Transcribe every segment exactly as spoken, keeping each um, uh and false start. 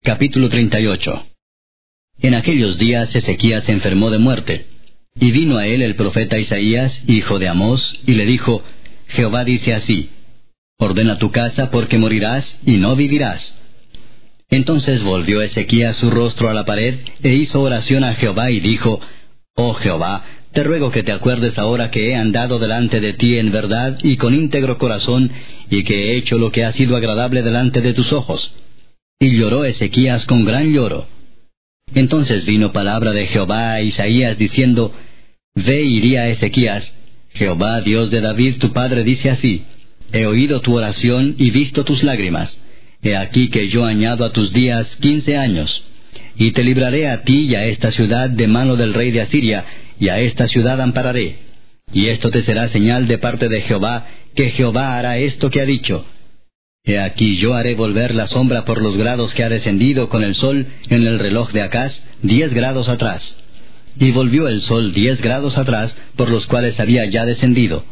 Capítulo treinta y ocho. En aquellos días Ezequías se enfermó de muerte, y vino a él el profeta Isaías, hijo de Amós, y le dijo: Jehová dice así: ordena tu casa, porque morirás y no vivirás. Entonces volvió Ezequías su rostro a la pared, e hizo oración a Jehová, y dijo: Oh Jehová, te ruego que te acuerdes ahora que he andado delante de ti en verdad y con íntegro corazón, y que he hecho lo que ha sido agradable delante de tus ojos. Y lloró Ezequías con gran lloro. Entonces vino palabra de Jehová a Isaías diciendo: Ve y di a Ezequías: Jehová, Dios de David tu padre, dice así: He oído tu oración y visto tus lágrimas. He aquí que yo añado a tus días quince años. Y te libraré a ti y a esta ciudad de mano del rey de Asiria, y a esta ciudad ampararé. Y esto te será señal de parte de Jehová, que Jehová hará esto que ha dicho. He aquí yo haré volver la sombra por los grados que ha descendido con el sol en el reloj de Acaz, diez grados atrás. Y volvió el sol diez grados atrás, por los cuales había ya descendido.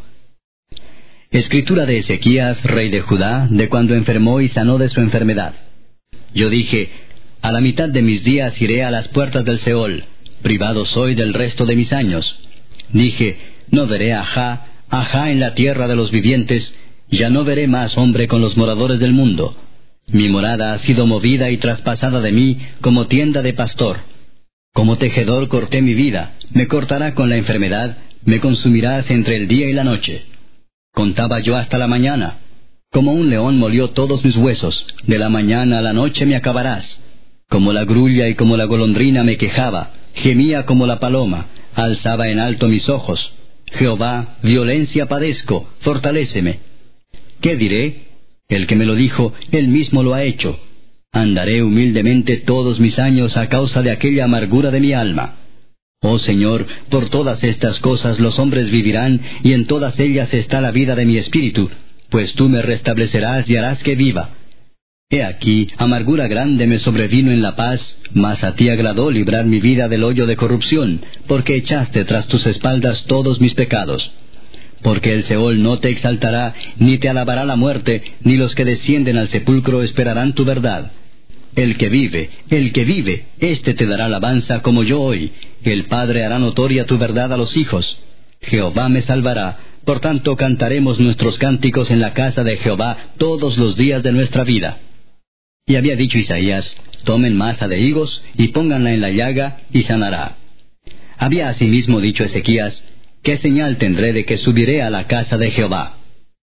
Escritura de Ezequías, rey de Judá, de cuando enfermó y sanó de su enfermedad. Yo dije: a la mitad de mis días iré a las puertas del Seol, privado soy del resto de mis años. Dije: no veré ajá, ajá en la tierra de los vivientes, ya no veré más hombre con los moradores del mundo. Mi morada ha sido movida y traspasada de mí como tienda de pastor. Como tejedor corté mi vida, me cortará con la enfermedad, me consumirás entre el día y la noche. Contaba yo hasta la mañana. Como un león molió todos mis huesos, de la mañana a la noche me acabarás. Como la grulla y como la golondrina me quejaba, gemía como la paloma, alzaba en alto mis ojos. Jehová, violencia padezco, fortaléceme. ¿Qué diré? El que me lo dijo, él mismo lo ha hecho. Andaré humildemente todos mis años a causa de aquella amargura de mi alma. Oh Señor, por todas estas cosas los hombres vivirán, y en todas ellas está la vida de mi espíritu, pues tú me restablecerás y harás que viva. He aquí, amargura grande me sobrevino en la paz, mas a ti agradó librar mi vida del hoyo de corrupción, porque echaste tras tus espaldas todos mis pecados. Porque el Seol no te exaltará, ni te alabará la muerte, ni los que descienden al sepulcro esperarán tu verdad. El que vive, el que vive, éste te dará alabanza como yo hoy. El Padre hará notoria tu verdad a los hijos. Jehová me salvará, por tanto cantaremos nuestros cánticos en la casa de Jehová todos los días de nuestra vida. Y había dicho Isaías: tomen masa de higos, y pónganla en la llaga, y sanará. Había asimismo dicho Ezequías: ¿qué señal tendré de que subiré a la casa de Jehová?